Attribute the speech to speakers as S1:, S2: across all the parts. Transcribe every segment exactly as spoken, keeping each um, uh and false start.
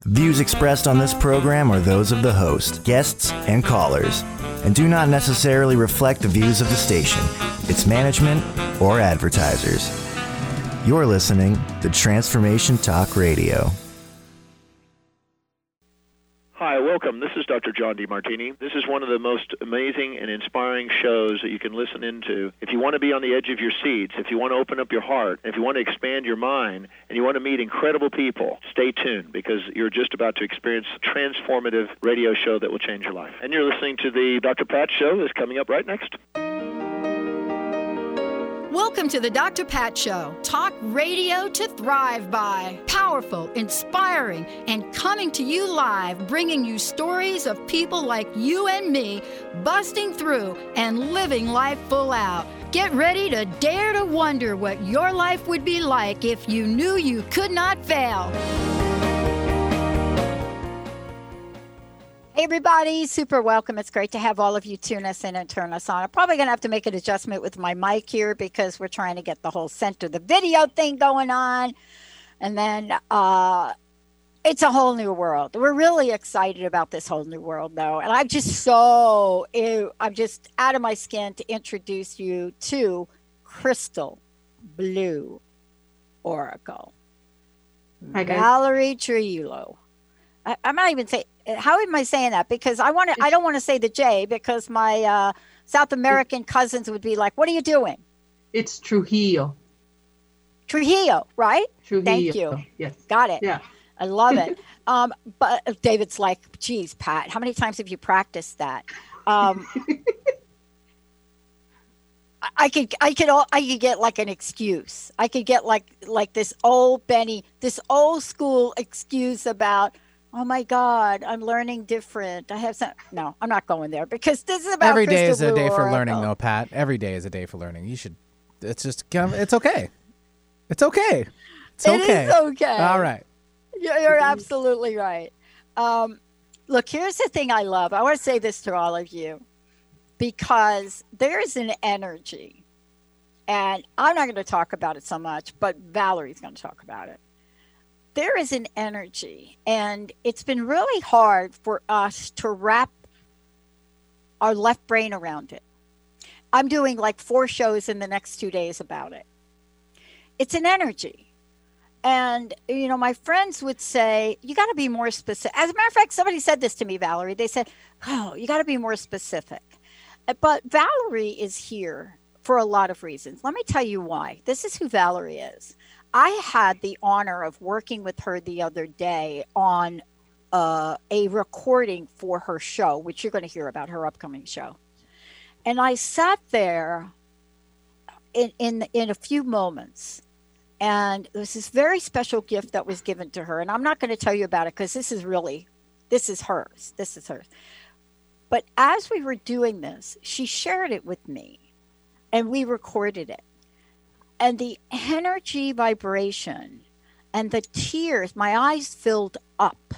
S1: Views expressed on this program are those of the host, guests, and callers, and do not necessarily reflect the views of the station, its management, or advertisers. You're listening to Transformation Talk Radio.
S2: Hi, welcome. This is Doctor John DeMartini. This is one of the most amazing and inspiring shows that you can listen into. If you want to be on the edge of your seats, if you want to open up your heart, if you want to expand your mind, and you want to meet incredible people, stay tuned because you're just about to experience a transformative radio show that will change your life. And you're listening to the Doctor Pat Show that's coming up right next.
S3: Welcome to the Doctor Pat Show. Talk radio to thrive by. Powerful, inspiring, and coming to you live, bringing you stories of people like you and me, busting through and living life full out. Get ready to dare to wonder what your life would be like if you knew you could not fail. Hey everybody, super welcome. It's great to have all of you tune us in and turn us on. I'm probably going to have to make an adjustment with my mic here because we're trying to get the whole center, the video thing going on. And then uh, it's a whole new world. We're really excited about this whole new world though. And I'm just so, ew, I'm just out of my skin to introduce you to Crystal Blue Oracle.
S4: Hi guys.
S3: Valerie Trujillo. I, I'm not even saying, how am I saying that? Because I want to, I don't want to say the J because my uh, South American cousins would be like, what are you doing?
S4: It's Trujillo.
S3: Trujillo, right?
S4: Trujillo.
S3: Thank you.
S4: Yes.
S3: Got it.
S4: Yeah.
S3: I love it. um, but David's like, geez, Pat, how many times have you practiced that? Um, I, I could, I could, all, I could get like an excuse. I could get like, like this old Benny, this old school excuse about, oh my God, I'm learning different. I have some. No, I'm not going there because this is about
S5: every day
S3: Crystal
S5: is a
S3: Blue
S5: day for
S3: Oracle.
S5: learning, though, Pat. Every day is a day for learning. You should. It's just. It's okay. It's okay. It's okay.
S3: It is okay.
S5: All right.
S3: You're, you're absolutely right. Um, look, here's the thing I love. I want to say this to all of you because there is an energy, and I'm not going to talk about it so much, but Valerie's going to talk about it. There is an energy, and it's been really hard for us to wrap our left brain around it. I'm doing like four shows in the next two days about it. It's an energy. And, you know, my friends would say, you got to be more specific. As a matter of fact, somebody said this to me, Valerie. They said, oh, you got to be more specific. But Valerie is here for a lot of reasons. Let me tell you why. This is who Valerie is. I had the honor of working with her the other day on uh, a recording for her show, which you're going to hear about, her upcoming show. And I sat there in, in, in a few moments, and there was this very special gift that was given to her. And I'm not going to tell you about it because this is really, this is hers. This is hers. But as we were doing this, she shared it with me, and we recorded it. And the energy vibration and the tears, my eyes filled up.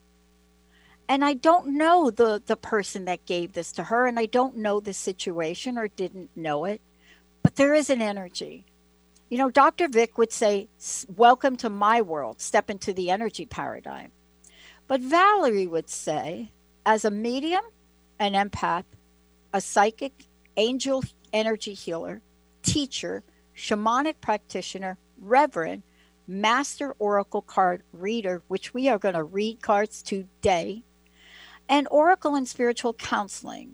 S3: And I don't know the, the person that gave this to her, and I don't know the situation or didn't know it, but there is an energy. You know, Doctor Vic would say, welcome to my world, step into the energy paradigm. But Valerie would say, as a medium, an empath, a psychic, angel energy healer, teacher, shamanic practitioner, reverend, master oracle card reader, which we are going to read cards today, and oracle and spiritual counseling.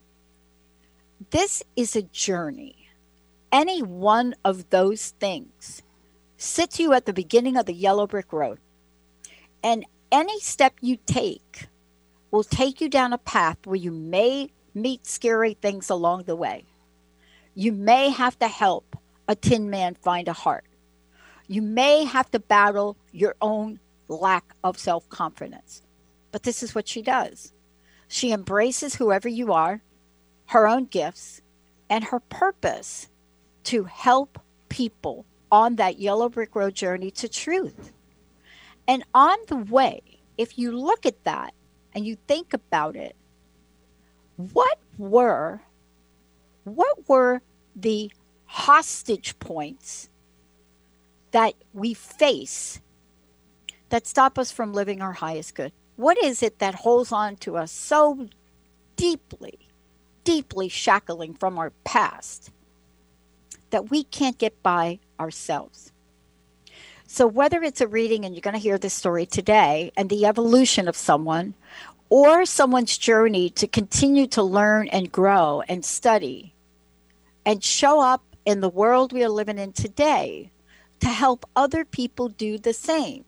S3: This is a journey. Any one of those things sits you at the beginning of the yellow brick road. And any step you take will take you down a path where you may meet scary things along the way. You may have to help a tin man find a heart. You may have to battle your own lack of self-confidence. But this is what she does. She embraces whoever you are, her own gifts, and her purpose to help people on that yellow brick road journey to truth. And on the way, if you look at that and you think about it, what were, what were the hostage points that we face that stop us from living our highest good? What is it that holds on to us so deeply, deeply shackling from our past that we can't get by ourselves? So, whether it's a reading, and you're going to hear this story today, and the evolution of someone, or someone's journey to continue to learn and grow and study and show up in the world we are living in today to help other people do the same.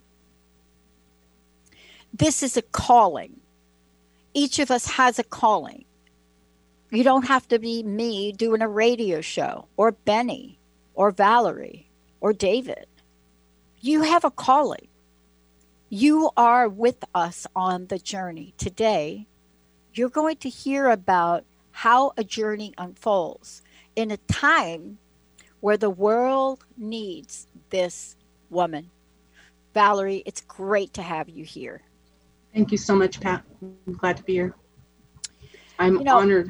S3: This is a calling. Each of us has a calling. You don't have to be me doing a radio show, or Benny, or Valerie, or David. You have a calling. You are with us on the journey. Today, you're going to hear about how a journey unfolds in a time where the world needs this woman. Valerie, it's great to have you here.
S4: Thank you so much, Pat. I'm glad to be here. I'm
S3: You know-
S4: honored.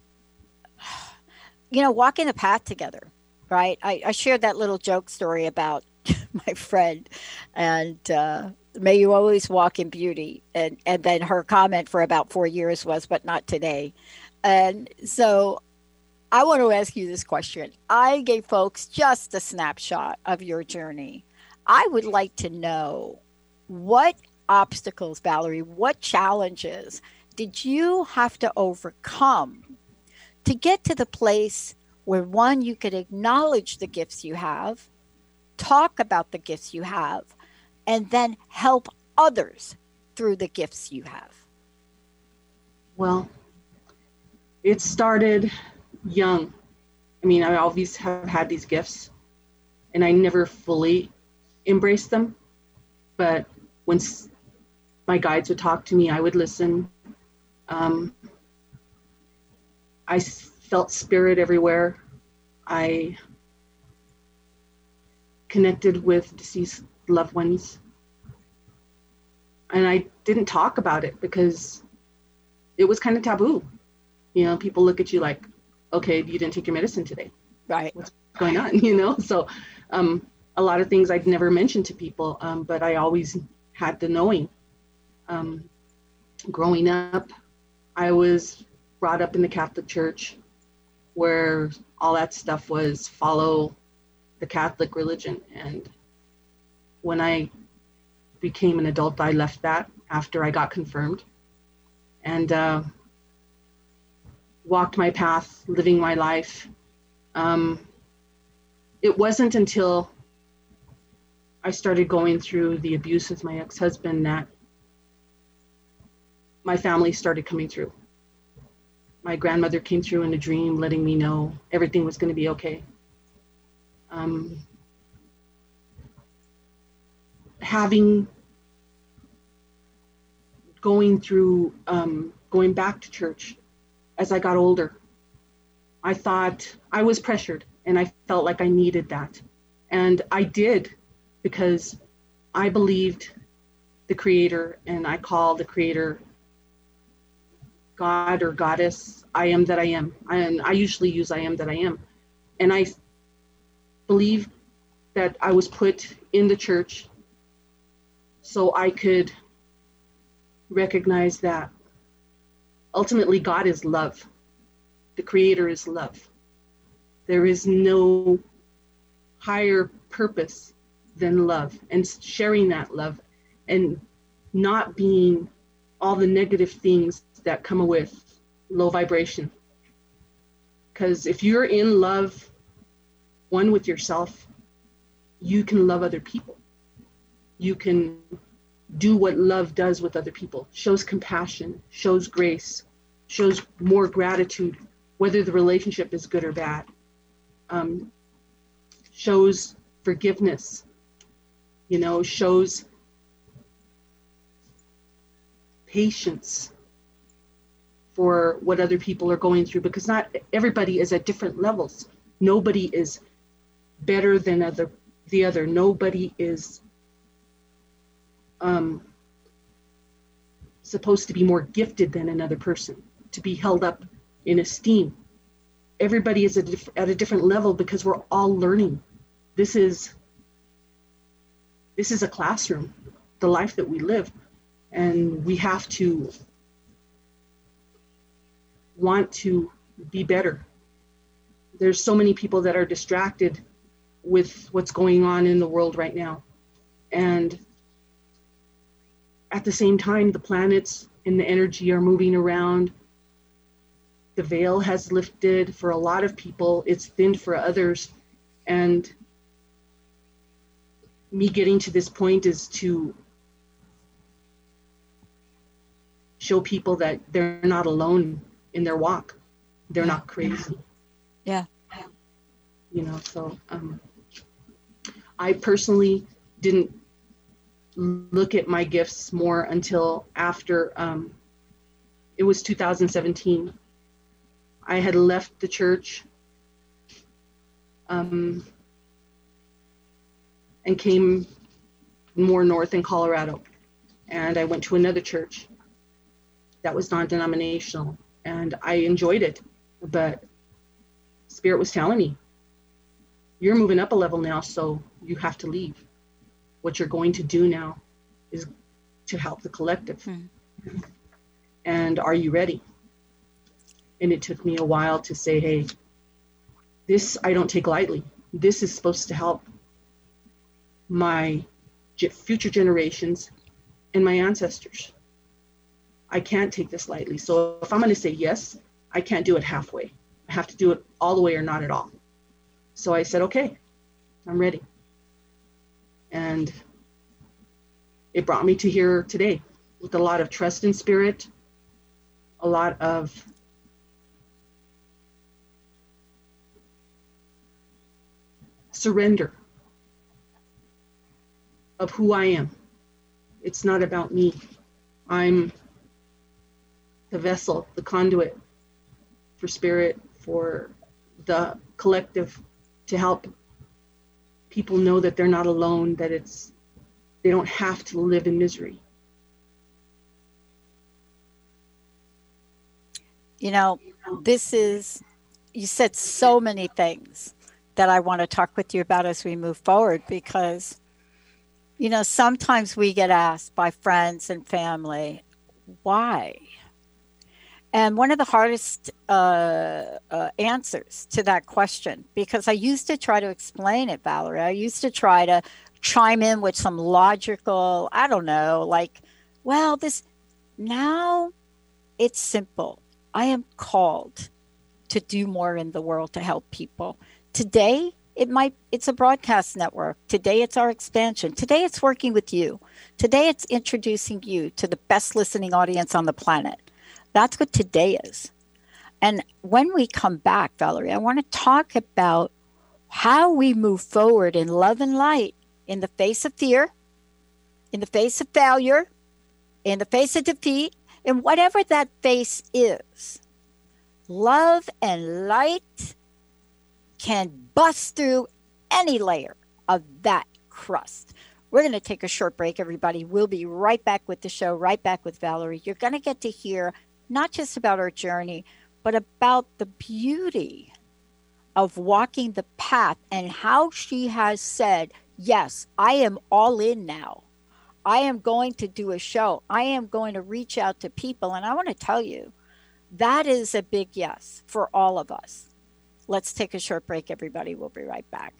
S3: You know, walking the path together, right? I, I shared that little joke story about my friend, and uh, may you always walk in beauty. And, and then her comment for about four years was, but not today. And so I want to ask you this question. I gave folks just a snapshot of your journey. I would like to know, what obstacles, Valerie, what challenges did you have to overcome to get to the place where, one, you could acknowledge the gifts you have, talk about the gifts you have, and then help others through the gifts you have?
S4: Well, it started young. I mean, I always have had these gifts, and I never fully embraced them. But when s- my guides would talk to me, I would listen. Um, I s- felt spirit everywhere. I connected with deceased loved ones. And I didn't talk about it because it was kind of taboo. You know, people look at you like, okay, you didn't take your medicine today.
S3: Right.
S4: What's going on? You know, so um, a lot of things I'd never mentioned to people, um, but I always had the knowing. Um, growing up, I was brought up in the Catholic Church, where all that stuff was follow the Catholic religion. And when I became an adult, I left that after I got confirmed, and uh, walked my path, living my life. Um, it wasn't until I started going through the abuse with my ex-husband that my family started coming through. My grandmother came through in a dream, letting me know everything was going to be okay. Um, having, going through, um, going back to church as I got older, I thought I was pressured, and I felt like I needed that. And I did, because I believed the Creator, and I call the Creator God or Goddess. I am that I am. And I usually use I am that I am. And I believe that I was put in the church so I could recognize that ultimately God is love. The Creator is love. There is no higher purpose than love, and sharing that love, and not being all the negative things that come with low vibration. Because if you're in love, one with yourself, you can love other people. You can do what love does with other people. Shows compassion, shows grace, shows more gratitude, whether the relationship is good or bad. Um, shows forgiveness, you know, shows patience for what other people are going through, because not everybody is at different levels. Nobody is better than other the other. Nobody is um, supposed to be more gifted than another person, to be held up in esteem. Everybody is at a, at a different level, because we're all learning. This is this is a classroom, the life that we live. And we have to want to be better. There's so many people that are distracted with what's going on in the world right now. And at the same time, the planets and the energy are moving around. The veil has lifted for a lot of people. It's thinned for others. And me getting to this point is to show people that they're not alone in their walk. They're not crazy.
S3: Yeah.
S4: You know, so um, I personally didn't look at my gifts more until after um, it was two thousand seventeen. I had left the church um, and came more north in Colorado. And I went to another church that was non-denominational, and I enjoyed it. But Spirit was telling me, you're moving up a level now, so you have to leave. What you're going to do now is to help the collective. Mm-hmm. And are you ready? And it took me a while to say, hey, this I don't take lightly. This is supposed to help my future generations and my ancestors. I can't take this lightly. So if I'm going to say yes, I can't do it halfway. I have to do it all the way or not at all. So I said, okay, I'm ready. And it brought me to here today with a lot of trust in Spirit, a lot of surrender of who I am. It's not about me. I'm the vessel, the conduit for Spirit, for the collective, to help people know that they're not alone, that it's, they don't have to live in misery.
S3: You know, this is, you said so many things that I want to talk with you about as we move forward, because, you know, sometimes we get asked by friends and family, why? And one of the hardest uh, uh, answers to that question, because I used to try to explain it, Valerie, I used to try to chime in with some logical, I don't know, like, well, this, now it's simple. I am called to do more in the world to help people. Today, it might, it's a broadcast network. Today, it's our expansion. Today, it's working with you. Today, it's introducing you to the best listening audience on the planet. That's what today is. And when we come back, Valerie, I want to talk about how we move forward in love and light in the face of fear, in the face of failure, in the face of defeat, and whatever that face is. Love and light can bust through any layer of that crust. We're going to take a short break, everybody. We'll be right back with the show, right back with Valerie. You're going to get to hear not just about our journey, but about the beauty of walking the path and how she has said, yes, I am all in now. I am going to do a show. I am going to reach out to people. And I want to tell you, that is a big yes for all of us. Let's take a short break, everybody. We'll be right back.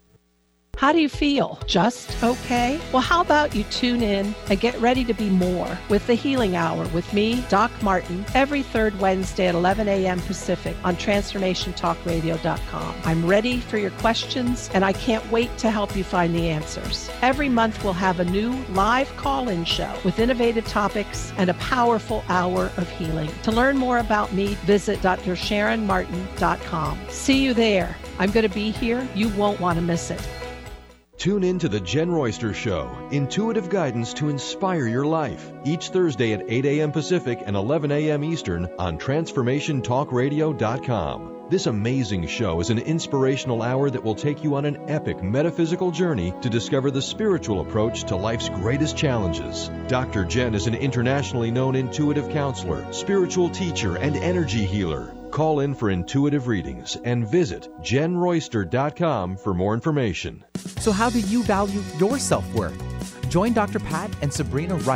S6: How do you feel? Just okay? Well, how about you tune in and get ready to be more with the Healing Hour with me, Doc Martin, every third Wednesday at eleven a.m. Pacific on transformation talk radio dot com. I'm ready for your questions, and I can't wait to help you find the answers. Every month, we'll have a new live call-in show with innovative topics and a powerful hour of healing. To learn more about me, visit d r sharon martin dot com. See you there. I'm going to be here. You won't want to miss it.
S7: Tune in to The Jen Royster Show, intuitive guidance to inspire your life, each Thursday at eight a.m. Pacific and eleven a.m. Eastern on transformation talk radio dot com. This amazing show is an inspirational hour that will take you on an epic metaphysical journey to discover the spiritual approach to life's greatest challenges. Doctor Jen is an internationally known intuitive counselor, spiritual teacher, and energy healer. Call in for intuitive readings and visit jen royster dot com for more information.
S5: So how do you value your self-worth? Join Doctor Pat and Sabrina Wright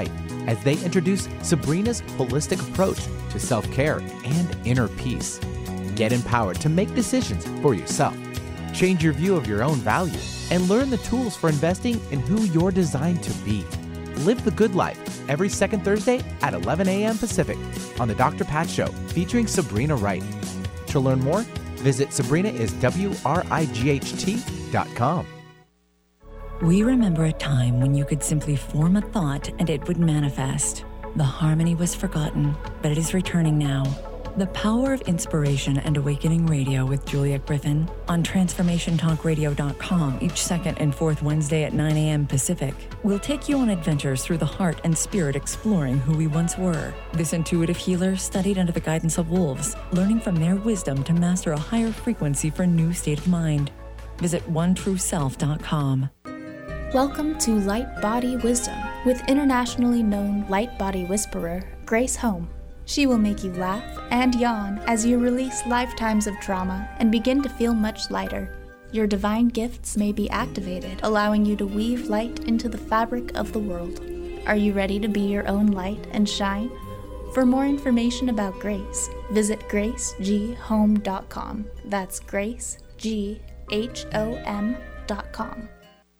S5: as they introduce Sabrina's holistic approach to self-care and inner peace. Get empowered to make decisions for yourself. Change your view of your own value and learn the tools for investing in who you're designed to be. Live the Good Life every second Thursday at eleven a.m. Pacific on The Doctor Pat Show featuring Sabrina Wright. To learn more, visit Sabrina is W R I G H T dot com.
S8: We remember a time when you could simply form a thought and it would manifest. The harmony was forgotten, but it is returning now. The Power of Inspiration and Awakening Radio with Julia Griffin on Transformation Talk Radio dot com each second and fourth Wednesday at nine a.m. Pacific. We'll take you on adventures through the heart and spirit, exploring who we once were. This intuitive healer studied under the guidance of wolves, learning from their wisdom to master a higher frequency for a new state of mind. Visit one true self dot com.
S9: Welcome to Light Body Wisdom with internationally known light body whisperer Grace Home. She will make you laugh and yawn as you release lifetimes of trauma and begin to feel much lighter. Your divine gifts may be activated, allowing you to weave light into the fabric of the world. Are you ready to be your own light and shine? For more information about Grace, visit grace g home dot com. That's grace g h o m dot com.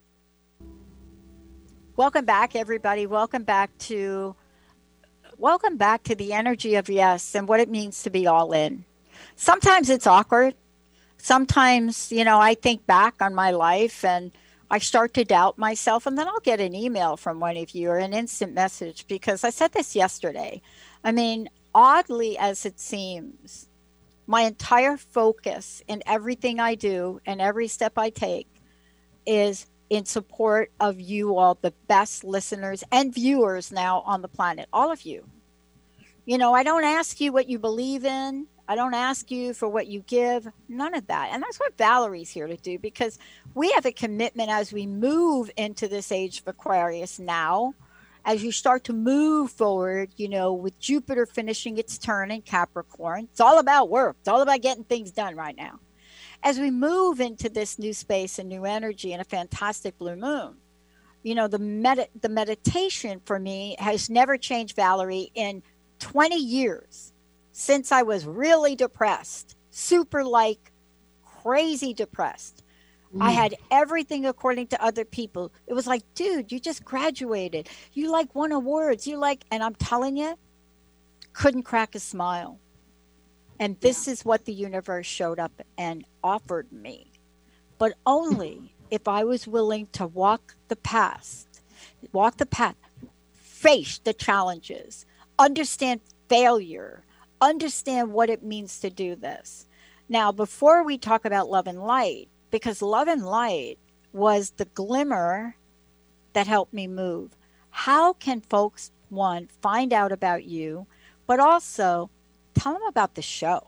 S3: Welcome back, everybody. Welcome back to welcome back to the energy of yes and what it means to be all in. Sometimes it's awkward. Sometimes, you know, I think back on my life and I start to doubt myself, and then I'll get an email from one of you or an instant message, because I said this yesterday. I mean, oddly as it seems, my entire focus in everything I do and every step I take is in support of you all, the best listeners and viewers now on the planet, all of you. You know, I don't ask you what you believe in. I don't ask you for what you give, none of that. And that's what Valerie's here to do, because we have a commitment as we move into this age of Aquarius now, as you start to move forward, you know, with Jupiter finishing its turn in Capricorn. It's all about work. It's all about getting things done right now. As we move into this new space and new energy and a fantastic blue moon, you know, the med- the meditation for me has never changed, Valerie, in twenty years, since I was really depressed, super like crazy depressed. Mm. I had everything according to other people. It was like, dude, you just graduated. You like won awards. You like, and I'm telling you, couldn't crack a smile. And this is what the universe showed up and offered me. But only if I was willing to walk the path, walk the path, face the challenges, understand failure, understand what it means to do this. Now, before we talk about love and light, because love and light was the glimmer that helped me move. How can folks, one, find out about you, but also tell them about the show?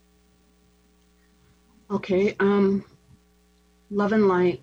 S4: Okay. Um, Love and Light.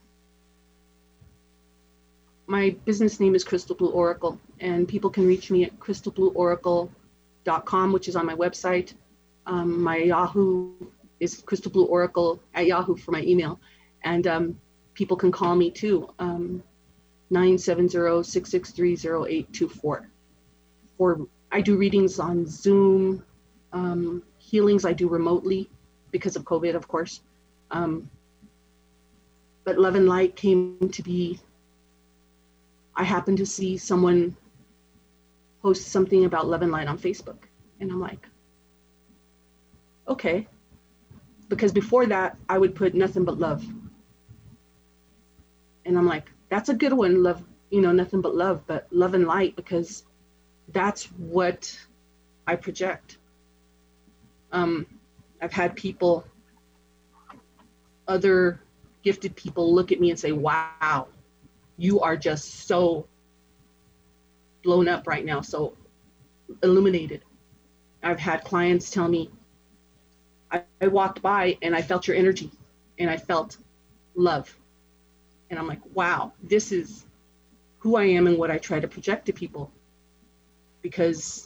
S4: My business name is Crystal Blue Oracle, and people can reach me at crystal blue oracle dot com, which is on my website. Um, my Yahoo is Crystal Blue Oracle at Yahoo for my email. And um, people can call me too, um, nine seven zero, six six three, zero eight two four. For, I do readings on Zoom. Um, healings I do remotely because of COVID, of course. Um, but Love and Light came to be, I happened to see someone post something about Love and Light on Facebook. And I'm like, okay. Because before that, I would put nothing but love. And I'm like, that's a good one, love, you know, nothing but love, but Love and Light, because that's what I project. Um, I've had people, other gifted people look at me and say, wow, you are just so blown up right now, so illuminated. I've had clients tell me, I, I walked by and I felt your energy and I felt love. And I'm like, wow, this is who I am and what I try to project to people. Because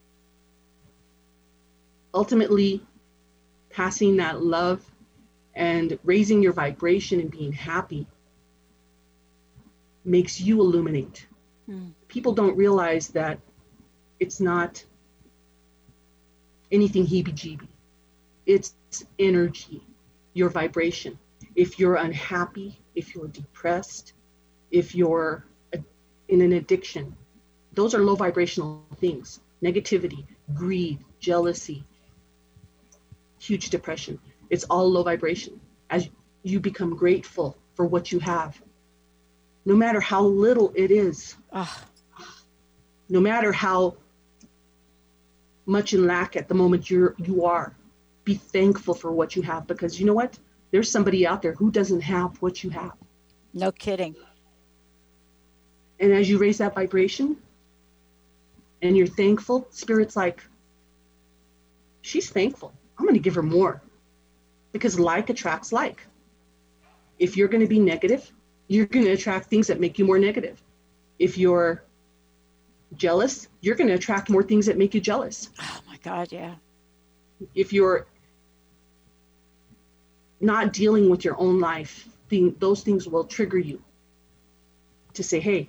S4: ultimately, passing that love and raising your vibration and being happy makes you illuminate.
S3: Hmm.
S4: People don't realize that it's not anything heebie-jeebie. It's energy, your vibration. If you're unhappy, if you're depressed, if you're in an addiction, those are low vibrational things. Negativity, greed, jealousy, huge depression. It's all low vibration. As you become grateful for what you have, no matter how little it is,
S3: oh.
S4: no matter how much in lack at the moment you're, you are, be thankful for what you have, because you know what? There's somebody out there who doesn't have what you have.
S3: No kidding.
S4: And as you raise that vibration and you're thankful, Spirit's like, she's thankful. I'm going to give her more, because like attracts like. If you're going to be negative, you're going to attract things that make you more negative. If you're jealous, you're going to attract more things that make you jealous.
S3: Oh my God, yeah.
S4: If you're not dealing with your own life, thing, those things will trigger you to say, hey,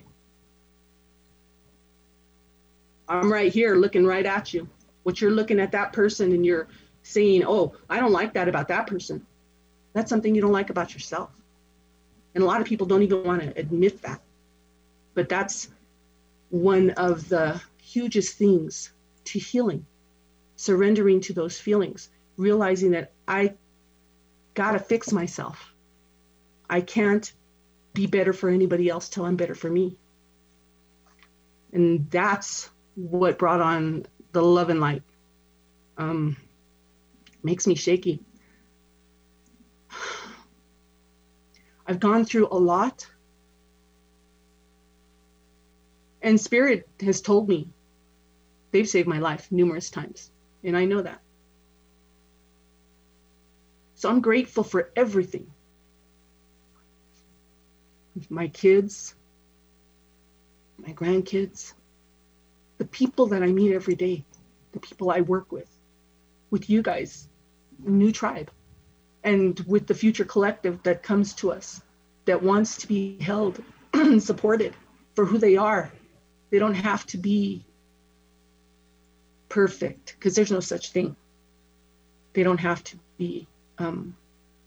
S4: I'm right here looking right at you. What you're looking at that person and you're saying, oh, I don't like that about that person. That's something you don't like about yourself. And a lot of people don't even want to admit that. But that's one of the hugest things to healing, surrendering to those feelings, realizing that I gotta fix myself. I can't be better for anybody else till I'm better for me. And that's what brought on the love and light. Um, makes me shaky. I've gone through a lot. And Spirit has told me they've saved my life numerous times. And I know that. So I'm grateful for everything. My kids, my grandkids, the people that I meet every day, the people I work with, with you guys, New Tribe, and with the Future Collective that comes to us, that wants to be held and supported for who they are. They don't have to be perfect, because there's no such thing. They don't have to be um,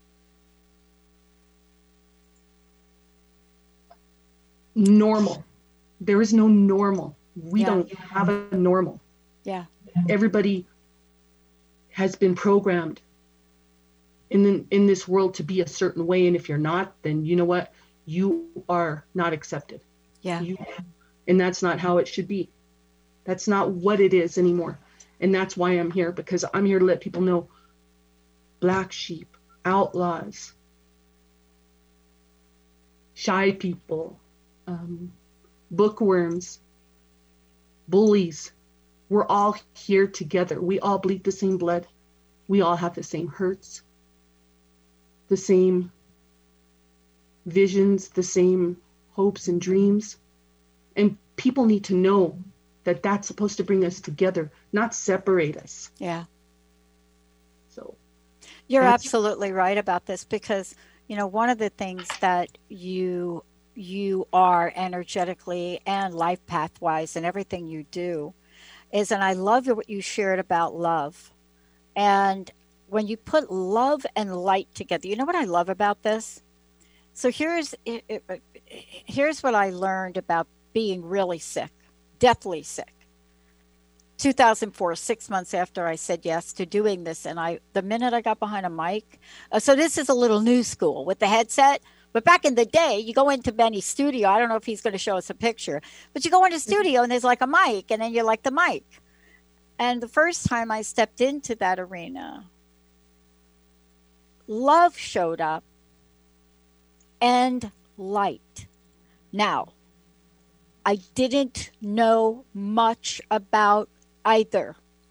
S4: normal. There is no normal. We
S3: Yeah.
S4: don't have a normal.
S3: Yeah.
S4: Everybody has been programmed in the, in this world to be a certain way, and if you're not, then you know what? You are not accepted.
S3: Yeah.
S4: You, and that's not how it should be. That's not what it is anymore. And that's why I'm here, because I'm here to let people know black sheep, outlaws, shy people, um, bookworms, bullies, we're all here together. We all bleed the same blood. We all have the same hurts, the same visions, the same hopes and dreams. And people need to know that that's supposed to bring us together, not separate us.
S3: Yeah.
S4: So
S3: You're
S4: that's-
S3: absolutely right about this, because, you know, one of the things that you you are energetically and life path wise and everything you do is, and I love what you shared about love. And when you put love and light together, you know what I love about this? So here's it, it, here's what I learned about being really sick, deathly sick. two thousand four, six months after I said yes to doing this, and I, the minute I got behind a mic, uh, so this is a little new school with the headset. But back in the day, you go into Benny's studio. I don't know if he's going to show us a picture, but you go into studio and there's like a mic, and then you're like the mic. And the first time I stepped into that arena, love showed up and light. Now, I didn't know much about either.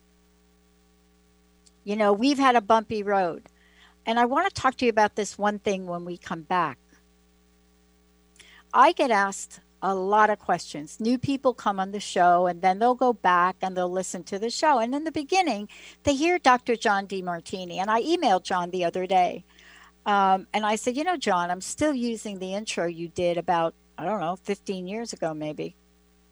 S3: You know, we've had a bumpy road. And I want to talk to you about this one thing when we come back. I get asked a lot of questions. New people come on the show, and then they'll go back and they'll listen to the show. And in the beginning, they hear Doctor John Demartini. And I emailed John the other day. Um, and I said, you know, John, I'm still using the intro you did about, I don't know, fifteen years ago, maybe.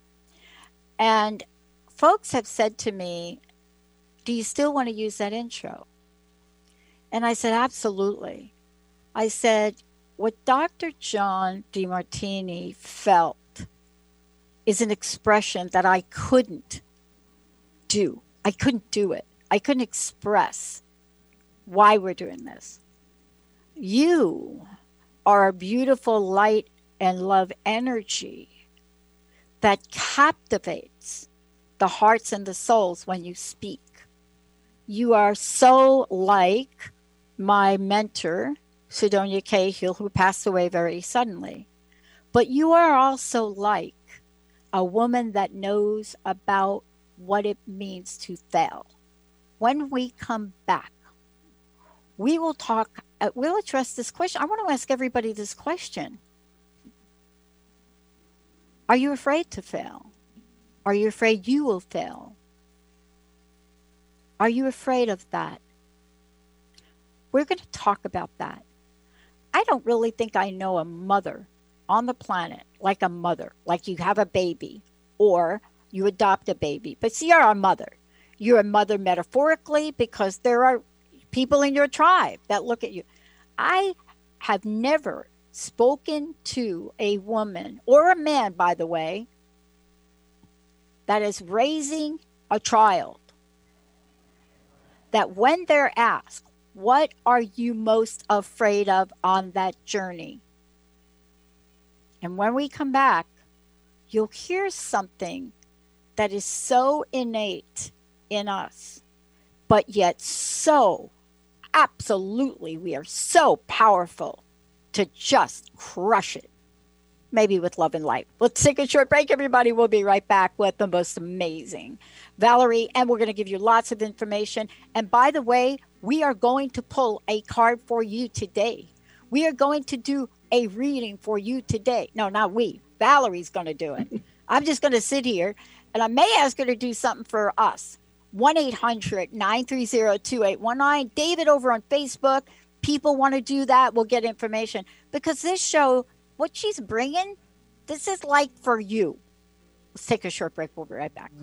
S3: And folks have said to me, do you still want to use that intro? And I said, absolutely. I said, what Doctor John Demartini felt is an expression that I couldn't do. I couldn't do it. I couldn't express why we're doing this. You are a beautiful light and love energy that captivates the hearts and the souls when you speak. You are so like my mentor, Sidonia Cahill, who passed away very suddenly. But you are also like a woman that knows about what it means to fail. When we come back, we will talk, uh, we'll address this question. I want to ask everybody this question. Are you afraid to fail? Are you afraid you will fail? Are you afraid of that? We're going to talk about that. I don't really think I know a mother on the planet like a mother, like you have a baby or you adopt a baby. But see, you're a mother. You're a mother metaphorically because there are people in your tribe that look at you. I have never spoken to a woman or a man, by the way, that is raising a child, that when they're asked, what are you most afraid of on that journey? And when we come back, you'll hear something that is so innate in us, but yet so absolutely, we are so powerful to just crush it. Maybe with love and light. Let's take a short break, everybody. We'll be right back with the most amazing Valerie, and we're going to give you lots of information. And by the way, we are going to pull a card for you today. We are going to do a reading for you today. No, not we. Valerie's going to do it. I'm just going to sit here, and I may ask her to do something for us. one eight hundred nine three zero two eight one nine. David over on Facebook. People want to do that. We'll get information. Because this show, what she's bringing, this is like for you. Let's take a short break. We'll be right back.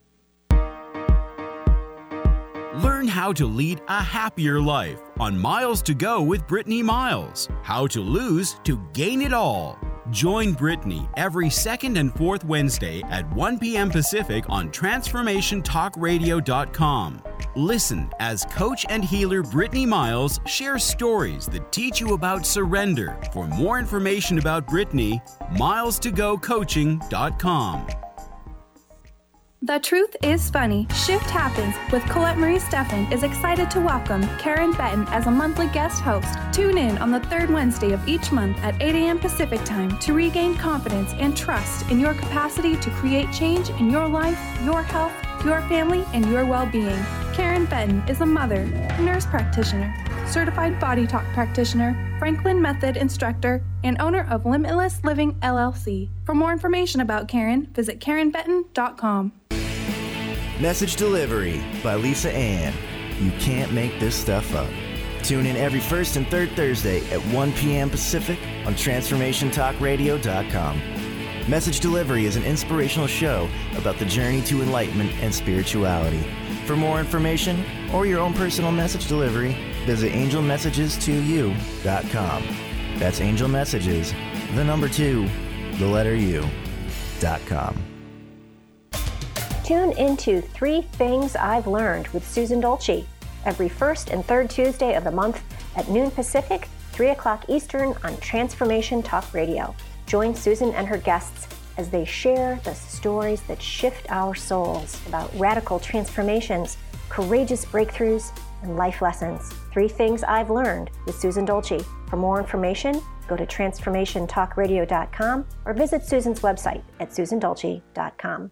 S10: Learn how to lead a happier life on Miles to Go with Brittany Miles. How to lose to gain it all. Join Brittany every second and fourth Wednesday at one p.m. Pacific on transformation talk radio dot com. Listen as coach and healer Brittany Miles shares stories that teach you about surrender. For more information about Brittany, miles to go coaching dot com.
S11: The Truth is Funny. Shift Happens with Colette Marie Steffen is excited to welcome Karen Benton as a monthly guest host. Tune in on the third Wednesday of each month at eight a.m. Pacific Time to regain confidence and trust in your capacity to create change in your life, your health, your family, and your well-being. Karen Benton is a mother, nurse practitioner, certified body talk practitioner, Franklin Method instructor, and owner of Limitless Living L L C. For more information about Karen, visit karen benton dot com.
S1: Message Delivery by Lisa Ann. You can't make this stuff up. Tune in every first and third Thursday at one p.m. Pacific on transformation talk radio dot com. Message Delivery is an inspirational show about the journey to enlightenment and spirituality. For more information or your own personal message delivery, visit angel messages two u dot com. That's Angel Messages, the number two, the letter U, dot com.
S12: Tune into Three Things I've Learned with Susan Dolce every first and third Tuesday of the month at noon Pacific, three o'clock Eastern on Transformation Talk Radio. Join Susan and her guests as they share the stories that shift our souls about radical transformations, courageous breakthroughs, and life lessons. Three Things I've Learned with Susan Dolce. For more information, go to transformation talk radio dot com or visit Susan's website at susan dolce dot com.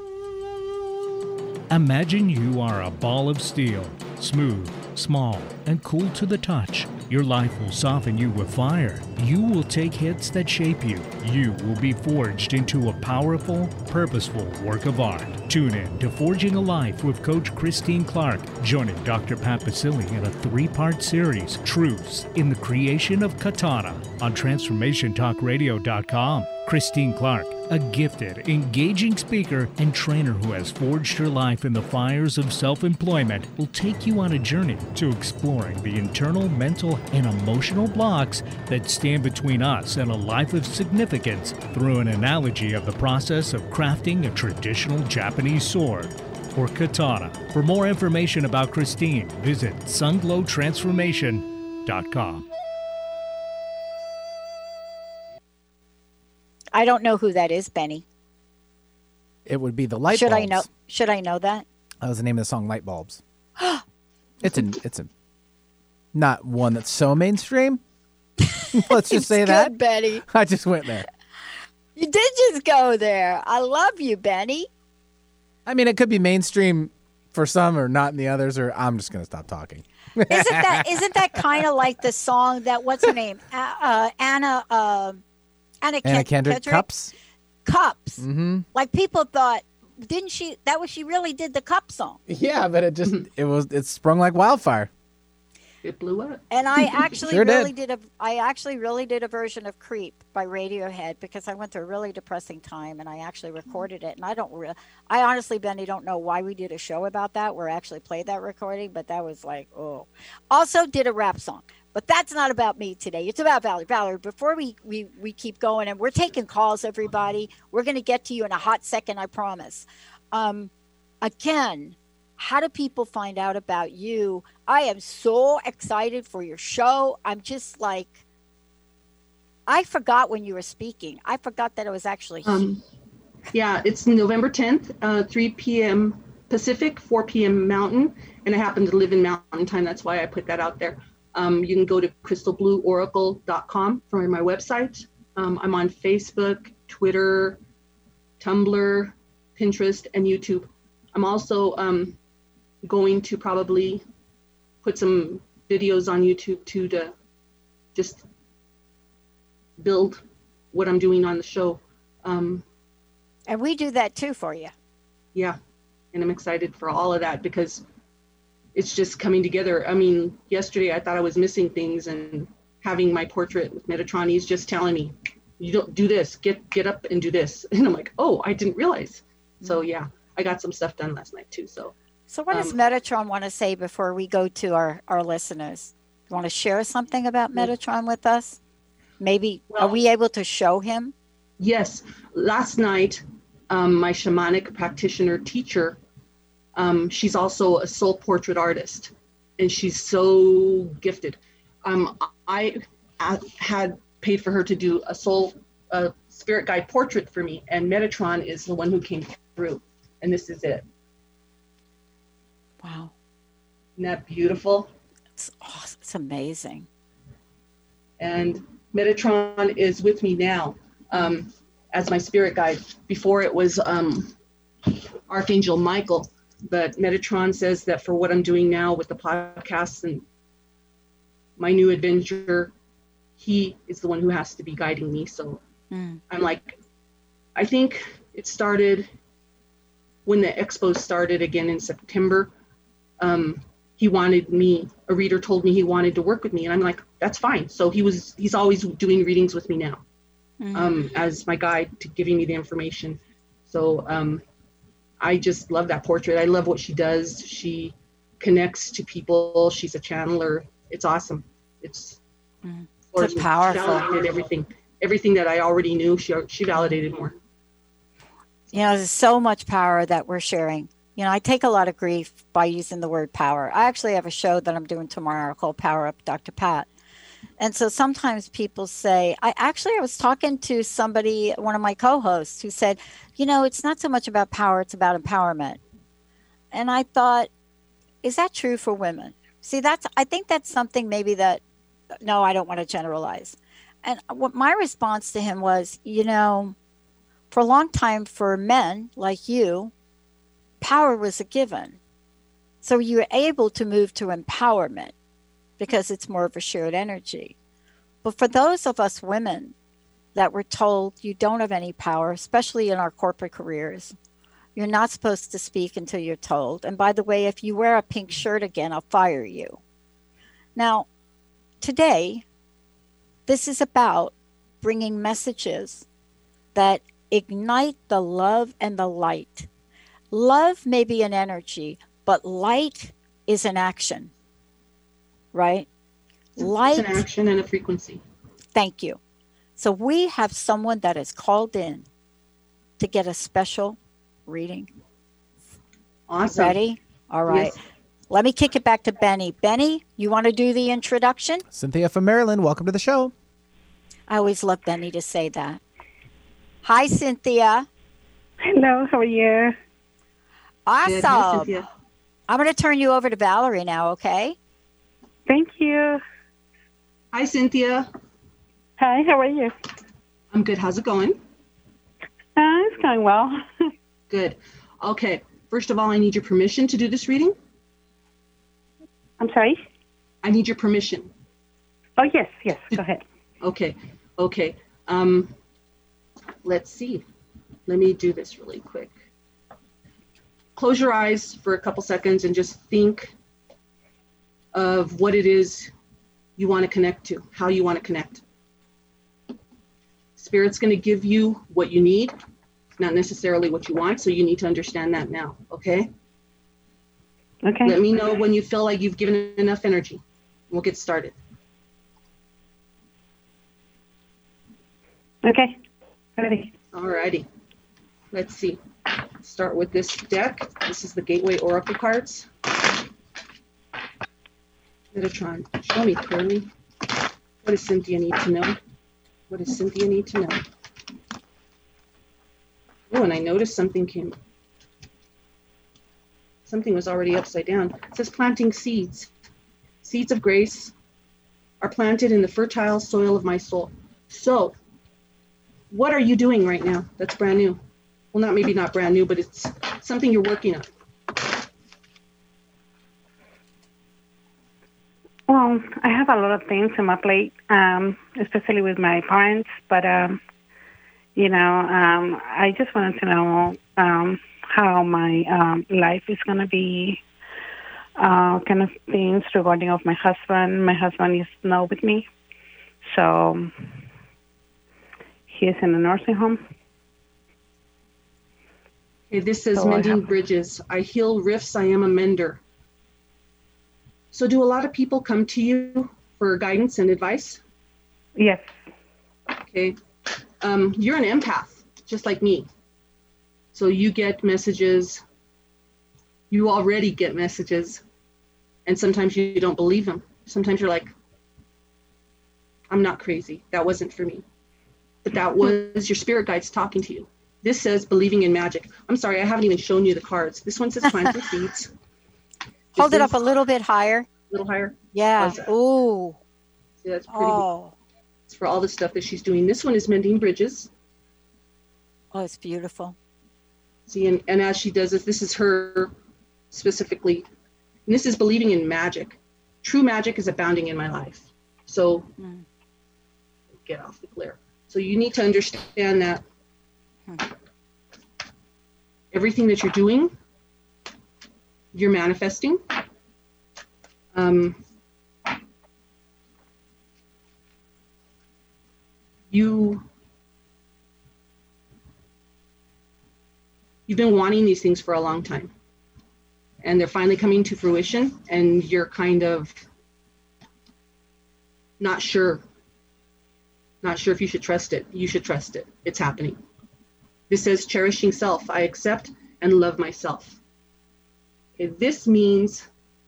S13: Imagine you are a ball of steel, smooth, small, and cool to the touch. Your life will soften you with fire. You will take hits that shape you. You will be forged into a powerful, purposeful work of art. Tune in to Forging a Life with Coach Christine Clark, joining Doctor Pat Basile in a three-part series, Truths in the Creation of Katana, on transformation talk radio dot com. Christine Clark, a gifted, engaging speaker and trainer who has forged her life in the fires of self-employment, will take you on a journey to exploring the internal, mental, and emotional blocks that stand between us and a life of significance through an analogy of the process of crafting a traditional Japanese sword, or katana. For more information about Christine, visit sunglow transformation dot com.
S3: I don't know who that is, Benny.
S5: It would be the light
S3: Should
S5: bulbs.
S3: I know? Should I know that?
S5: That was the name of the song, Light Bulbs. It's a, it's a, not one that's so mainstream. Let's just
S3: It's
S5: say
S3: good,
S5: that.
S3: Benny.
S5: I just went there.
S3: You did just go there. I love you, Benny.
S5: I mean, it could be mainstream for some or not in the others, or I'm just going to stop talking.
S3: Isn't that isn't that kind of like the song that, what's her name? Uh, uh, Anna, uh, Anna,
S5: Anna
S3: Ken-
S5: Kendrick,
S3: Kendrick?
S5: Cups?
S3: Cups.
S5: Mm-hmm.
S3: Like people thought, didn't she, that was, she really did the Cup song.
S5: Yeah, but it just, it was, it sprung like wildfire.
S4: It blew up.
S3: And I actually
S5: Sure
S3: really
S5: did.
S3: did. a I actually really did a version of Creep by Radiohead because I went through a really depressing time and I actually recorded it. And I don't re- I honestly, Benny, don't know why we did a show about that where I actually played that recording, but that was like, oh. Also did a rap song. But that's not about me today. It's about Valerie. Valerie, before we, we, we keep going, and we're taking calls, everybody. We're going to get to you in a hot second, I promise. Um, again, how do people find out about you? I am so excited for your show. I'm just like, I forgot when you were speaking. I forgot that it was actually
S4: Um, yeah, it's November tenth, uh, three p.m. Pacific, four p.m. Mountain, and I happen to live in Mountain Time. That's why I put that out there. Um, you can go to crystal blue oracle dot com for my website. Um, I'm on Facebook, Twitter, Tumblr, Pinterest, and YouTube. I'm also um, going to probably put some videos on YouTube too to just build what I'm doing on the show. Um,
S3: and we do that too for you.
S4: Yeah, and I'm excited for all of that because it's just coming together. I mean, yesterday I thought I was missing things, and having my portrait with Metatron, he's just telling me, you don't do this, get get up and do this. And I'm like, oh, I didn't realize. So yeah, I got some stuff done last night too. So
S3: So what does
S4: Um,
S3: Metatron want to say before we go to our, our listeners? You want to share something about Metatron with us? Maybe, are we able to show him?
S4: Yes, last night, um, my shamanic practitioner teacher, um, she's also a soul portrait artist, and she's so gifted. Um, I I had paid for her to do a soul, a spirit guide portrait for me, and Metatron is the one who came through, and this is it.
S3: Wow.
S4: Isn't that beautiful?
S3: It's, oh, it's amazing.
S4: And Metatron is with me now um, as my spirit guide. Before it was um, Archangel Michael, but Metatron says that for what I'm doing now with the podcasts and my new adventure, he is the one who has to be guiding me. So
S3: Mm.
S4: I'm like, I think it started when the expo started again in September. Um, he wanted me, a reader told me he wanted to work with me, and I'm like, that's fine. So he was, he's always doing readings with me now,
S3: Mm.
S4: um, as my guide to giving me the information. So um, I just love that portrait. I love what she does. She connects to people. She's a channeler. It's awesome. It's,
S3: Mm.
S4: or
S3: It's powerful.
S4: She validated everything, everything that I already knew. She she validated more.
S3: You know, there's so much power that we're sharing. You know, I take a lot of grief by using the word power. I actually have a show that I'm doing tomorrow called Power Up Doctor Pat. And so sometimes people say, I actually, I was talking to somebody, one of my co-hosts, who said, you know, it's not so much about power, it's about empowerment. And I thought, is that true for women? See, that's, I think that's something maybe that, no, I don't want to generalize. And what my response to him was, you know, for a long time for men like you, power was a given. So you were able to move to empowerment because it's more of a shared energy. But for those of us women that were told you don't have any power, especially in our corporate careers, you're not supposed to speak until you're told. And by the way, if you wear a pink shirt again, I'll fire you. Now, today, this is about bringing messages that ignite the love and the light. Love may be an energy, but light is an action, right? Light.
S4: It's an action and a frequency.
S3: Thank you. So we have someone that is called in to get a special reading.
S4: Awesome.
S3: Ready? All right. Yes. Let me kick it back to Benny. Benny, you want to do the introduction?
S5: Cynthia from Maryland, welcome to the show.
S3: I always love Benny to say that. Hi, Cynthia.
S14: Hello, how are you?
S3: Awesome.
S4: Good. Hi, Cynthia.
S3: I'm going to turn you over to Valerie now, okay?
S14: Thank you.
S4: Hi, Cynthia.
S14: Hi, how are you?
S4: I'm good. How's it going?
S14: Uh, it's going well.
S4: Good. Okay. First of all, I need your permission to do this reading.
S14: I'm sorry?
S4: I need your permission.
S14: Oh, yes, yes. Go ahead.
S4: Okay. Okay. Um, let's see. Let me do this really quick. Close your eyes for a couple seconds and just think of what it is you want to connect to, how you want to connect. Spirit's going to give you what you need, not necessarily what you want, so you need to understand that now, okay?
S14: Okay.
S4: Let me know when you feel like you've given enough energy. We'll get started.
S14: Okay. Ready.
S4: All righty. Let's see. Start with this deck. This is the Gateway Oracle cards. Metatron, show me clearly. What does Cynthia need to know? What does Cynthia need to know? Oh, and I noticed something came. Something was already upside down. It says planting seeds. Seeds of grace are planted in the fertile soil of my soul. So, what are you doing right now that's brand new? Well, not maybe not brand new, but it's something you're working on.
S14: Well, I have a lot of things on my plate, um, especially with my parents. But, um, you know, um, I just wanted to know um, how my um, life is going to be, uh, kind of things regarding of my husband. My husband is not with me. So he is in a nursing home.
S4: Okay, this says
S14: so
S4: mending
S14: have...
S4: bridges. I heal rifts. I am a mender. So do a lot of people come to you for guidance and advice?
S14: Yes.
S4: Okay. Um, you're an empath, just like me. So you get messages. You already get messages. And sometimes you don't believe them. Sometimes you're like, I'm not crazy. That wasn't for me. But that was your spirit guides talking to you. This says believing in magic. I'm sorry, I haven't even shown you the cards. This one says planting seeds.
S3: Hold it up a little bit higher.
S4: A little higher?
S3: Yeah. Ooh.
S4: See, that's pretty
S3: oh.
S4: good. It's for all the stuff that she's doing. This one is mending bridges.
S3: Oh, it's beautiful.
S4: See, and, and as she does this, this is her specifically. And this is believing in magic. True magic is abounding in my life. So mm. get off the glare. So you need to understand that hmm. everything that you're doing, you're manifesting. Um, you, you've been wanting these things for a long time, and they're finally coming to fruition, and you're kind of not sure, not sure if you should trust it. You should trust it. It's happening. This says cherishing self. I accept and love myself. Okay, this means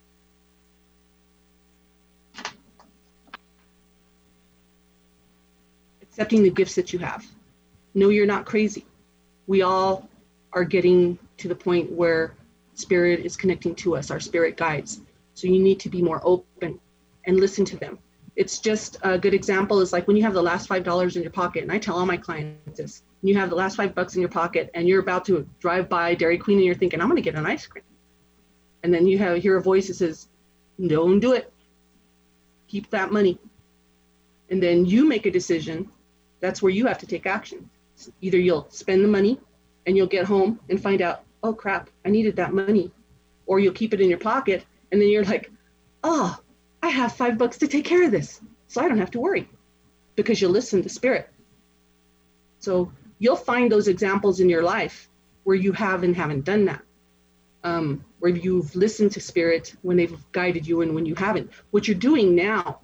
S4: accepting the gifts that you have. No, you're not crazy. We all are getting to the point where spirit is connecting to us, our spirit guides. So you need to be more open and listen to them. It's just a good example is like when you have the last five dollars in your pocket, and I tell all my clients this, you have the last five bucks in your pocket and you're about to drive by Dairy Queen and you're thinking, I'm gonna get an ice cream. And then you have hear a voice that says, don't do it. Keep that money. And then you make a decision. That's where you have to take action. Either you'll spend the money and you'll get home and find out, oh crap, I needed that money. Or you'll keep it in your pocket and then you're like, oh, I have five bucks to take care of this. So I don't have to worry because you listen to spirit. So you'll find those examples in your life where you have and haven't done that. Um, where you've listened to spirit when they've guided you and when you haven't. What you're doing now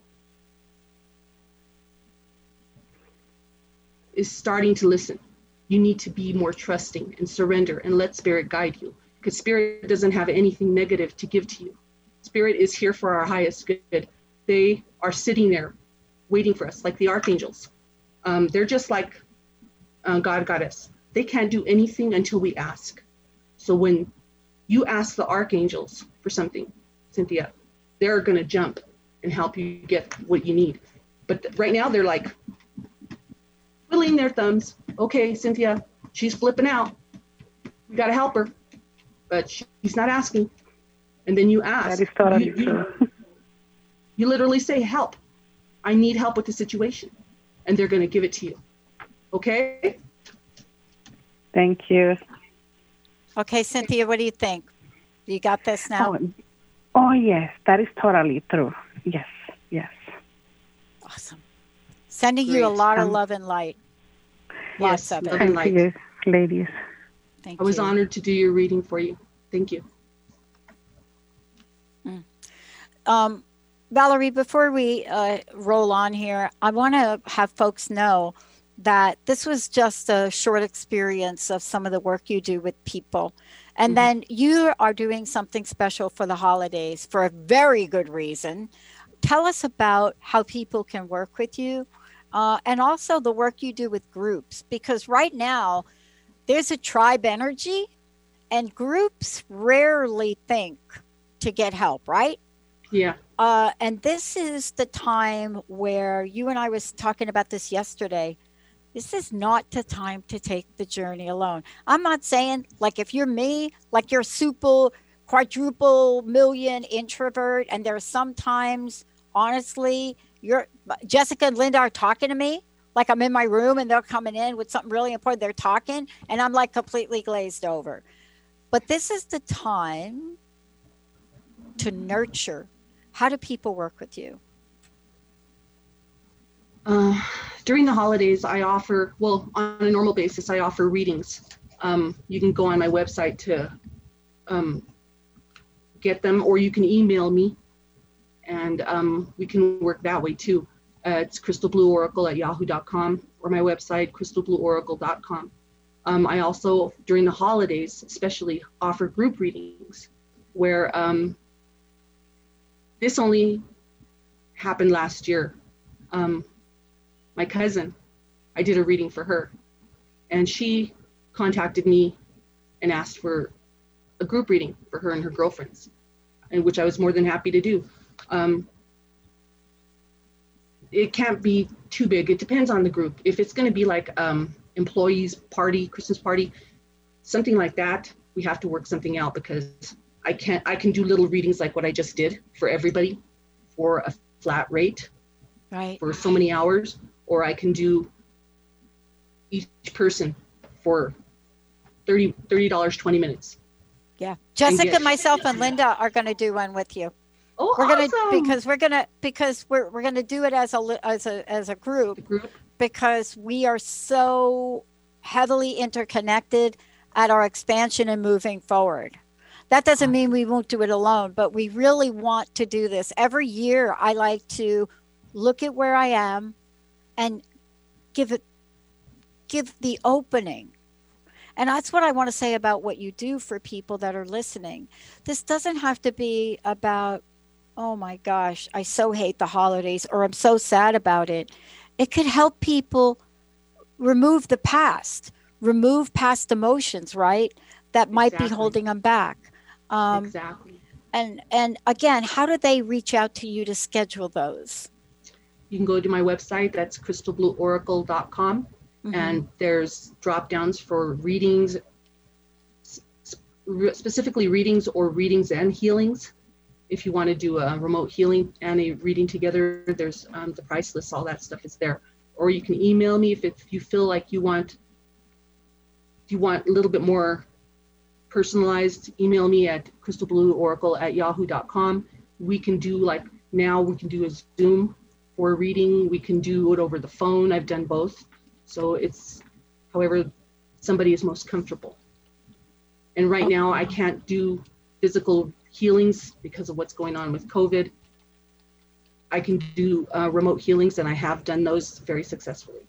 S4: is starting to listen. You need to be more trusting and surrender and let spirit guide you, because spirit doesn't have anything negative to give to you. Spirit is here for our highest good. They are sitting there waiting for us, like the archangels. Um, they're just like uh, God, Goddess. They can't do anything until we ask. So when you ask the archangels for something, Cynthia, they're going to jump and help you get what you need. But th- right now they're like twiddling their thumbs. Okay, Cynthia, she's flipping out. We got to help her. But she's not asking. And then you ask.
S14: That is totally
S4: you, you,
S14: true.
S4: You literally say, help. I need help with the situation. And they're going to give it to you. Okay?
S14: Thank you.
S3: Okay, Cynthia, what do you think? You got this now?
S14: Oh, oh, yes, that is totally true. Yes, yes.
S3: Awesome. Sending
S4: Great.
S3: you a lot of
S4: Um,
S3: love and light. Lots
S4: Yes,
S3: of it.
S4: love and
S14: Thank
S4: light.
S14: you, ladies.
S3: Thank
S4: I was
S3: you.
S4: honored to do your reading for you. Thank you.
S3: Um, Valerie, before we uh, roll on here, I want to have folks know that this was just a short experience of some of the work you do with people. And
S4: Mhm.
S3: then you are doing something special for the holidays for a very good reason. Tell us about how people can work with you uh, and also the work you do with groups, because right now there's a tribe energy and groups rarely think to get help, right?
S4: Yeah.
S3: Uh, and this is the time where you and I was talking about this yesterday. This is not the time to take the journey alone. I'm not saying, like, if you're me, like you're super quadruple million introvert, and there's sometimes, honestly, you're Jessica and Linda are talking to me, like I'm in my room and they're coming in with something really important. They're talking and I'm like completely glazed over. But this is the time to nurture. How do people work with you?
S4: Uh, during the holidays, I offer, well, on a normal basis, I offer readings. Um, you can go on my website to um, get them, or you can email me, and um, we can work that way too. Uh, it's crystal blue oracle at yahoo dot com, or my website, crystal blue oracle dot com. Um, I also, during the holidays, especially offer group readings, where um, this only happened last year. Um, my cousin, I did a reading for her, and she contacted me and asked for a group reading for her and her girlfriends, and which I was more than happy to do. Um, it can't be too big. It depends on the group. If it's going to be like um, employees party, Christmas party, something like that, we have to work something out, because I can't. I can do little readings like what I just did for everybody for a flat rate,
S3: right,
S4: for so many hours, or I can do each person for thirty dollars, twenty minutes.
S3: Yeah. Jessica,
S4: get-
S3: myself, and Linda are going to do one with you.
S4: Oh,
S3: we're gonna
S4: awesome.
S3: because we're gonna because we're we're gonna do it as a li- as a as a group,
S4: group.
S3: because we are so heavily interconnected at our expansion and moving forward. That doesn't mean we won't do it alone, but we really want to do this. Every year I like to look at where I am and give it give the opening. And that's what I want to say about what you do for people that are listening. This doesn't have to be about, oh my gosh, I so hate the holidays, or I'm so sad about it. It could help people remove the past, remove past emotions, right? That might
S4: Exactly.
S3: be holding them back. Um,
S4: Exactly.
S3: and, and again, how do they reach out to you to schedule those?
S4: You can go to my website, that's crystal blue oracle dot com,
S3: Mhm.
S4: and there's drop downs for readings, s- s- specifically readings or readings and healings. If you want to do a remote healing and a reading together, there's um, the price list, all that stuff is there. Or you can email me if, it, if you feel like you want, if you want a little bit more personalized, email me at crystal blue oracle at yahoo dot com. We can do, like now we can do a Zoom for a reading. We can do it over the phone. I've done both. So it's however somebody is most comfortable. And right now I can't do physical healings because of what's going on with COVID. I can do uh, remote healings, and I have done those very successfully.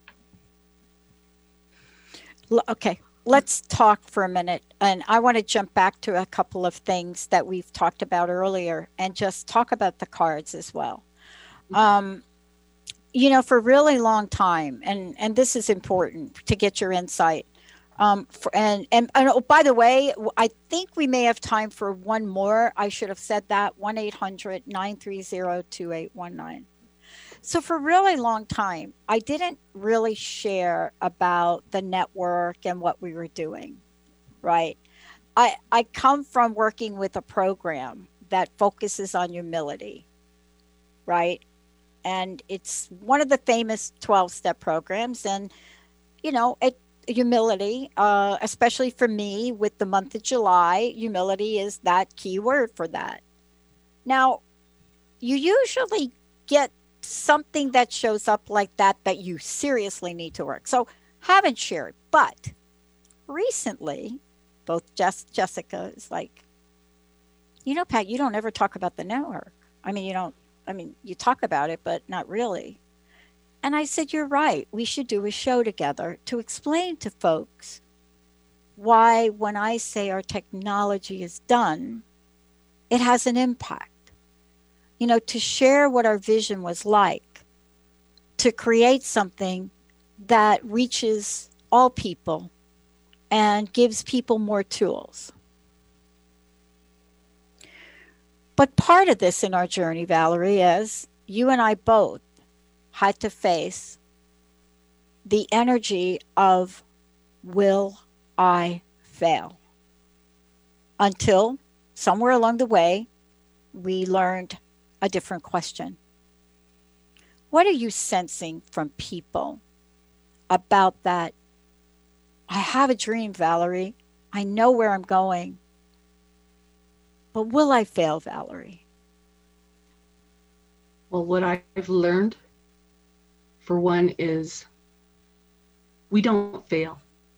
S3: Okay, let's talk for a minute. And I want to jump back to a couple of things that we've talked about earlier and just talk about the cards as well. Um, you know, for a really long time, and, and this is important to get your insight. Um, for, and, and, and oh, by the way, I think we may have time for one more. I should have said that, one eight hundred nine three zero two eight one nine. So for a really long time, I didn't really share about the network and what we were doing, right? I, I come from working with a program that focuses on humility, right? And it's one of the famous twelve-step programs. And, you know, it, humility, uh, especially for me with the month of July, humility is that key word for that. Now, you usually get something that shows up like that that you seriously need to work. So haven't shared, but recently, both Jess, Jessica is like, you know, Pat, you don't ever talk about the network. I mean, you don't, I mean, you talk about it, but not really. And I said, you're right. We should do a show together to explain to folks why when I say our technology is done, it has an impact. You know, to share what our vision was like, to create something that reaches all people and gives people more tools. But part of this in our journey, Valerie, is you and I both had to face the energy of, will I fail? Until somewhere along the way, we learned a different question. What are you sensing from people about that? I have a dream, Valerie. I know where I'm going. But will I fail, Valerie?
S4: Well, what I've learned, for one, is we don't fail.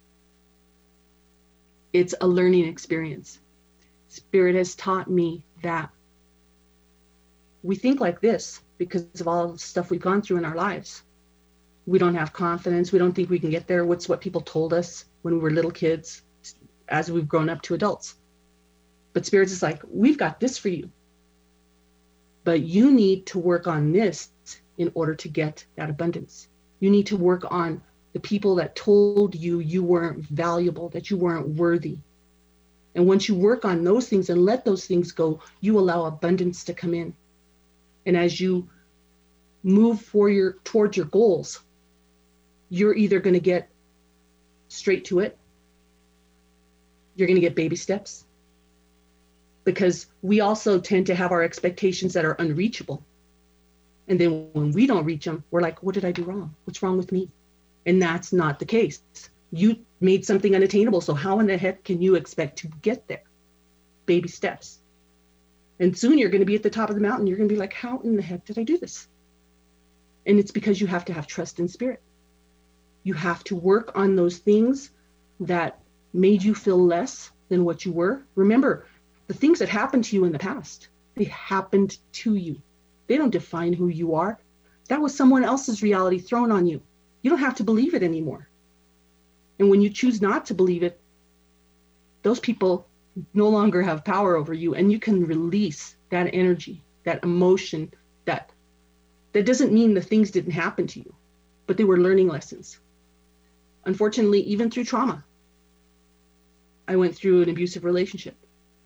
S4: It's a learning experience. Spirit has taught me that we think like this because of all the stuff we've gone through in our lives. We don't have confidence. We don't think we can get there. What's what people told us when we were little kids as we've grown up to adults. But Spirit is like, we've got this for you. But you need to work on this in order to get that abundance. You need to work on the people that told you you weren't valuable, that you weren't worthy. And once you work on those things and let those things go, you allow abundance to come in. And as you move for your towards your goals, you're either going to get straight to it, you're going to get baby steps, because we also tend to have our expectations that are unreachable. And then when we don't reach them, we're like, what did I do wrong? What's wrong with me? And that's not the case. You made something unattainable. So how in the heck can you expect to get there? Baby steps. And soon you're going to be at the top of the mountain. You're going to be like, how in the heck did I do this? And it's because you have to have trust in Spirit. You have to work on those things that made you feel less than what you were. Remember, the things that happened to you in the past, they happened to you. They don't define who you are. That was someone else's reality thrown on you. You don't have to believe it anymore. And when you choose not to believe it, those people no longer have power over you, and you can release that energy, that emotion. That that doesn't mean the things didn't happen to you, but they were learning lessons. Unfortunately, even through trauma, I went through an abusive relationship.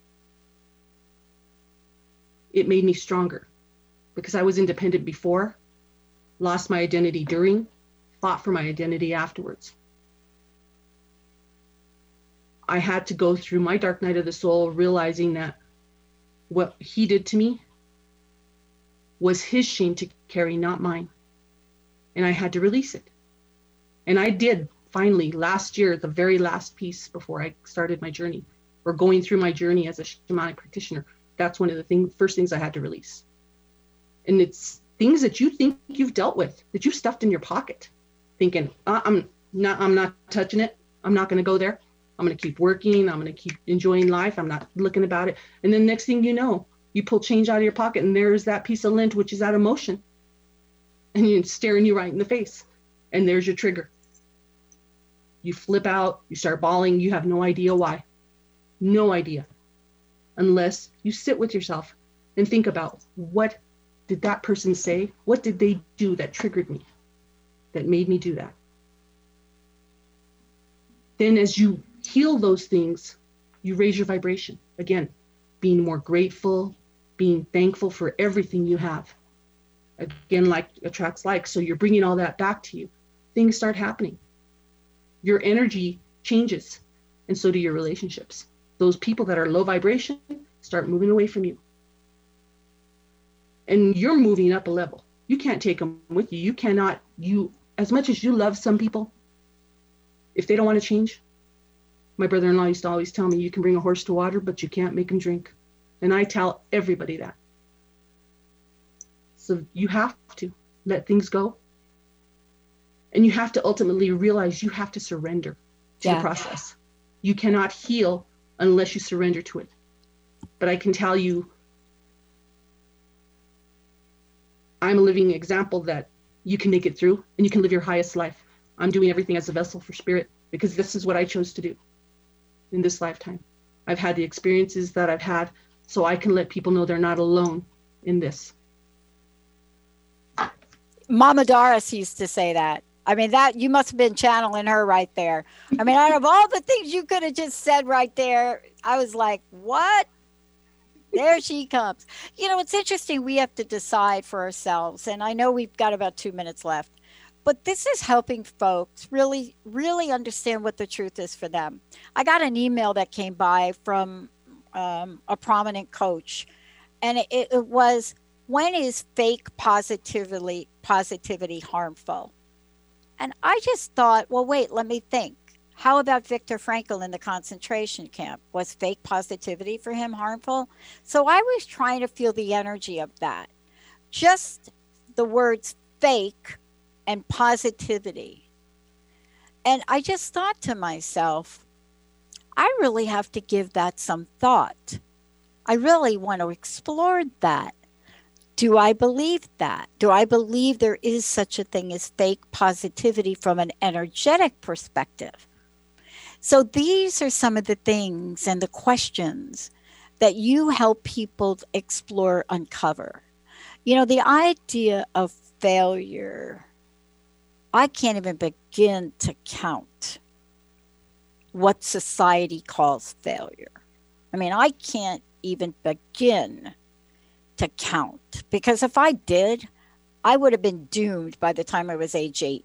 S4: It made me stronger because I was independent before, lost my identity during, fought for my identity afterwards. I had to go through my dark night of the soul, realizing that what he did to me was his shame to carry, not mine. And I had to release it. And I did finally last year, the very last piece before I started my journey, or going through my journey as a shamanic practitioner. That's one of the thing, first things I had to release. And it's things that you think you've dealt with, that you've stuffed in your pocket, thinking, uh, I'm not, I'm not touching it. I'm not going to go there. I'm going to keep working. I'm going to keep enjoying life. I'm not looking about it. And then next thing you know, you pull change out of your pocket and there's that piece of lint, which is that emotion. And it's staring you right in the face. And there's your trigger. You flip out, you start bawling. You have no idea why. No idea. Unless you sit with yourself and think about, what did that person say? What did they do that triggered me? That made me do that? Then as you heal those things, you raise your vibration. Again, being more grateful, being thankful for everything you have. Again, like attracts like. So you're bringing all that back to you. Things start happening. Your energy changes, and so do your relationships. Those people that are low vibration start moving away from you. And you're moving up a level. You can't take them with you. You cannot, you, as much as you love some people, if they don't want to change, my brother-in-law used to always tell me, you can bring a horse to water, but you can't make him drink. And I tell everybody that. So you have to let things go. And you have to ultimately realize you have to surrender to
S3: Yeah.
S4: the process. You cannot heal unless you surrender to it. But I can tell you, I'm a living example that you can make it through and you can live your highest life. I'm doing everything as a vessel for spirit because this is what I chose to do in this lifetime. I've had the experiences that I've had, so I can let people know they're not alone in this.
S3: Mama Doris used to say that. I mean, that you must have been channeling her right there. I mean, out of all the things you could have just said right there, I was like, what? There she comes. You know, it's interesting. We have to decide for ourselves. And I know we've got about two minutes left. But this is helping folks really, really understand what the truth is for them. I got an email that came by from um, a prominent coach. And it, it was, when is fake positivity, positivity harmful? And I just thought, well, wait, let me think. How about Viktor Frankl in the concentration camp? Was fake positivity for him harmful? So I was trying to feel the energy of that. Just the words fake and positivity. And I just thought to myself, I really have to give that some thought. I really want to explore that. Do I believe that? Do I believe there is such a thing as fake positivity from an energetic perspective? So these are some of the things and the questions that you help people explore, uncover. You know, the idea of failure, I can't even begin to count what society calls failure. I mean, I can't even begin to count, because if I did, I would have been doomed by the time I was age eight.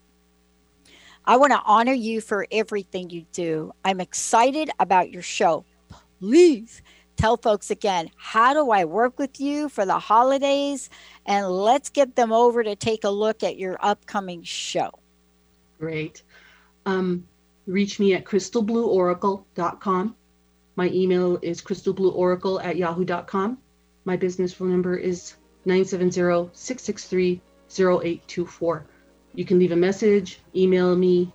S3: I want to honor you for everything you do. I'm excited about your show. Please tell folks again, how do I work with you for the holidays? And let's get them over to take a look at your upcoming show.
S4: Great. Um, reach me at crystal blue oracle dot com. My email is crystal blue oracle at yahoo dot com. My business phone number is nine seven zero, six six three, zero eight two four. You can leave a message, email me,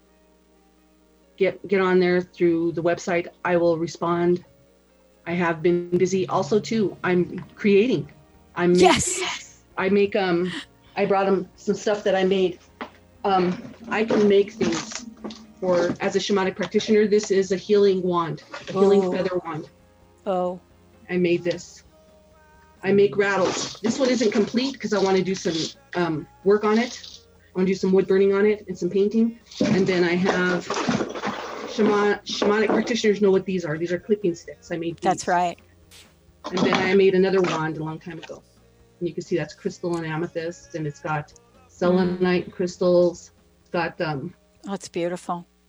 S4: get get on there through the website. I will respond. I have been busy also too. I'm creating. I'm
S3: yes.
S4: I make um I brought them some stuff that I made. Um I can make things for, as a shamanic practitioner. This is a healing wand, a healing
S3: Oh.
S4: feather wand.
S3: Oh.
S4: I made this. I make rattles. This one isn't complete because I want to do some um, work on it. I want to do some wood burning on it and some painting. And then I have shaman, shamanic practitioners know what these are. These are clipping sticks. I made these.
S3: That's right.
S4: And then I made another wand a long time ago. And you can see that's crystal and amethyst, and it's got selenite crystals. It's got um.
S3: Oh, it's beautiful.